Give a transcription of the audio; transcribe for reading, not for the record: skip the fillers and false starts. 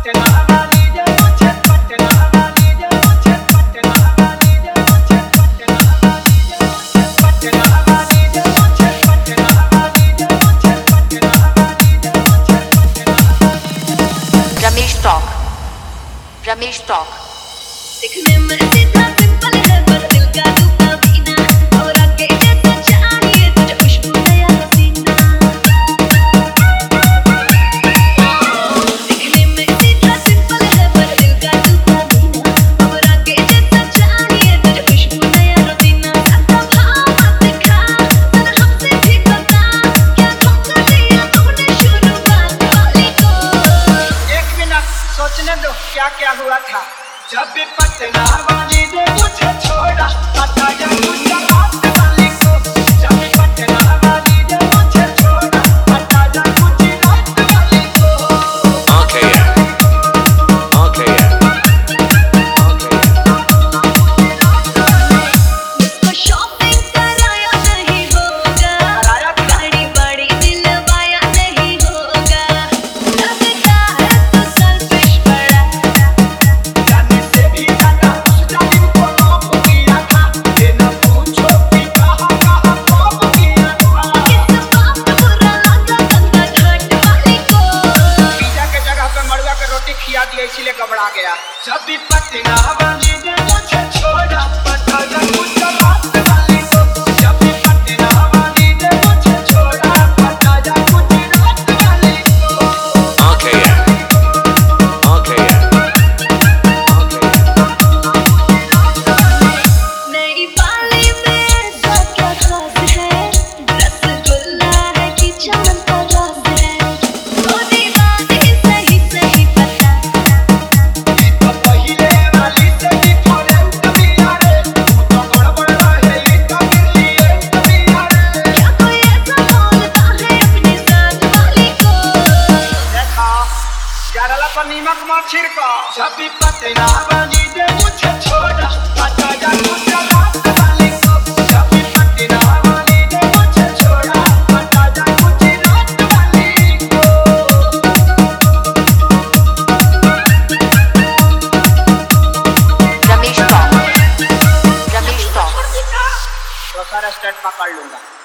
Ramesh talk. दिखने में सीधा सिंपल है पर दिल का दुखा भी ना, और आगे जैसा चाहिए तुझे खुशबू नया हसीना। दिखने में सीधा सिंपल है पर दिल का दुखा भी ना, और आगे जैसा चाहिए तुझे खुशबू नया हसीना। सादा भाव मत दिखा, जरा हमसे भी बता, क्या धोखा दिया तूने शुरुआत वाली को। एक मिनट सोचने दो क्या क्या हुआ था। जब भी पटना वाली ने मुझे छोड़ा, पता या गुजरात वाली को। जब भी पटना वाली ने मुझे छोड़ा, पता या गुजरात वाली को। Okay, yeah. Okay, yeah. Okay, yeah. मुझको शॉपिंग कराया नहीं होगा, गाड़ी बड़ी दिलवाया नहीं होगा। लगता है तो सेल्फिश बड़ा, जाने से भी ज्यादा उस जालिम को लॉप किया था। ये न पूछो कि कहाँ कहाँ लॉप किया था। किस बात पे बुरा लगा गंदा घाट वाली को। पिज्जा के जगह पे मड़ुआ के रोटी खिया दिया इसीलिए घबरा गया। जब भी पटना वाली ने मुझे छोड़ा, पता या गुजरात वाली को। जब भी पटना वाली ने मुझे छोड़ा, पता या गुजरात वाली को। Okay, yeah. Okay, yeah. Okay, yeah. नई वाली में ऐसा क्या खास है, रसगुल्ला है कि चांद का राज है। ओ दीवानी सही सही बता, तो पहिले वाली से डिफरेंट भी यारे, तू तो गड़बड़ रहे इनका लिए भी यारे। क्या कोई ऐसा बोलता है अपनी साथ वाली को। देखा जरला पर नीमक मत छिड़को। जब भी पटना वाली ने मुझे छोड़ा, पता या गुजरात वाली को। जब भी पटना वाली ने मुझे छोड़ा, पता या गुजरात वाली को। रमेश टॉक। रमेश टॉक। तो सारा स्टेट पकड़ लूंगा।